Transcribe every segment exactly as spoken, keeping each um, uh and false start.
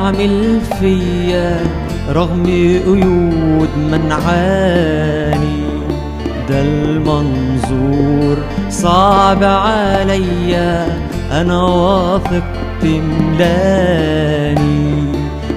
تعمل فيا رغم قيود منعاني. ده المنظور صعب عليا، أنا واثق تملاني.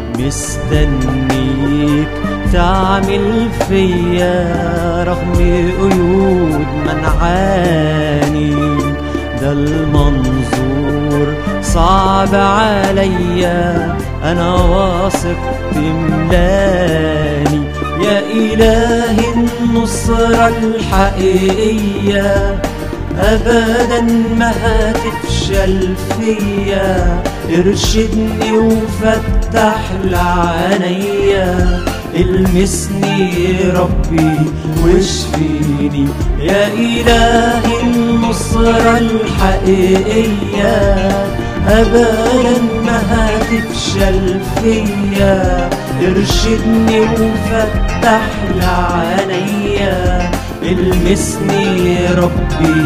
مستنيك تعمل فيا رغم قيود منعاني. ده المنظور صعب عليا، أنا واثق تملاني. يا إله النصرة الحقيقية، أبدا ما هتفشل فيا. ارشدني وفتح لعينيا، المسني ربي واشفيني. يا إله النصرة الحقيقية، أبدا ما هتفشل فيا. ارشدني وفتح لعينيا، المسني ربي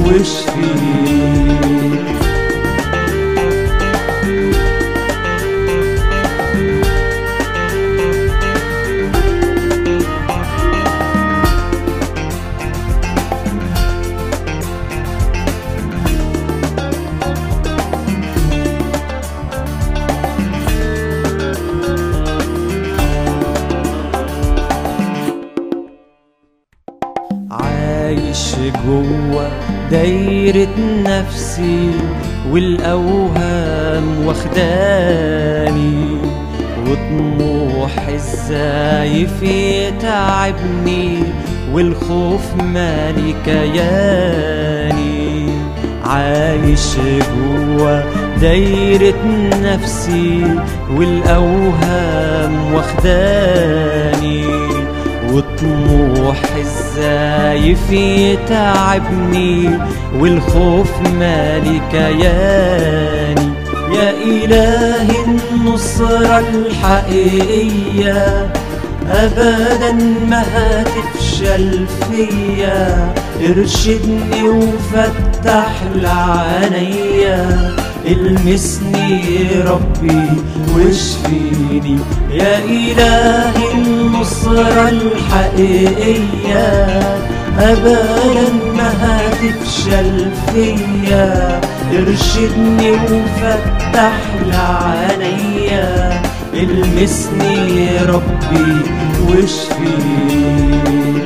واشفيني. عايش جوا دايرة نفسي والأوهام واخداني، وطموح الزايف يتعبني والخوف مالي كياني. عايش جوا دايرة نفسي والأوهام واخداني، وطموح الزايف يتعبني والخوف مالي كياني. يا إله النصرة الحقيقية، أبدا ما هتفشل فيا. ارشدني وفتح لعينيا، المسني ربي واشفيني. يا إله النصرة الحقيقية، أبدا ما هتفشل فيا. ارشدني وفتح لعينيا، المسني ربي واشفيني.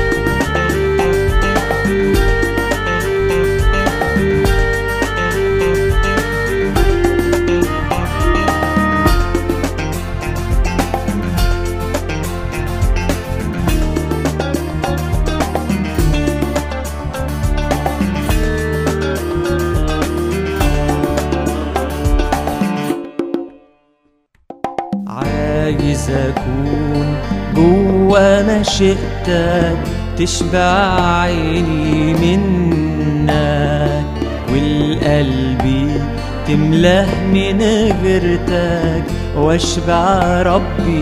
عايز أكون جوا مشيئتك، تشبع عيني منك، والقلبي تملاه من غيرتك، واشبع ربي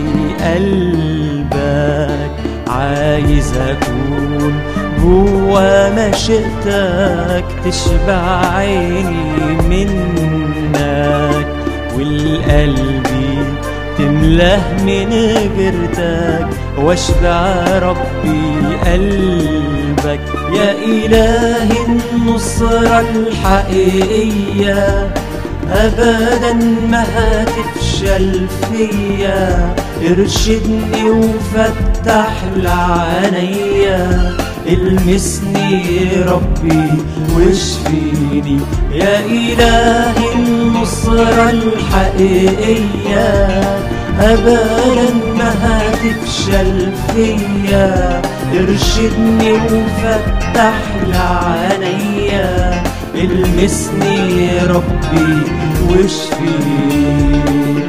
قلبك. عايز أكون جوا مشيئتك، تشبع عيني منك، والقلبي تملاه من غيرتك، واشبع ربي قلبك. يا إله النصرة الحقيقية، أبدا ما هتفشل فيا. ارشدني وفتح لعينيا، المسني ربي واشفيني. يا إله النصرة الحقيقية، أبدا ما هتفشل فيا. ارشدني وفتح لعينيا، المسني ربي واشفيني.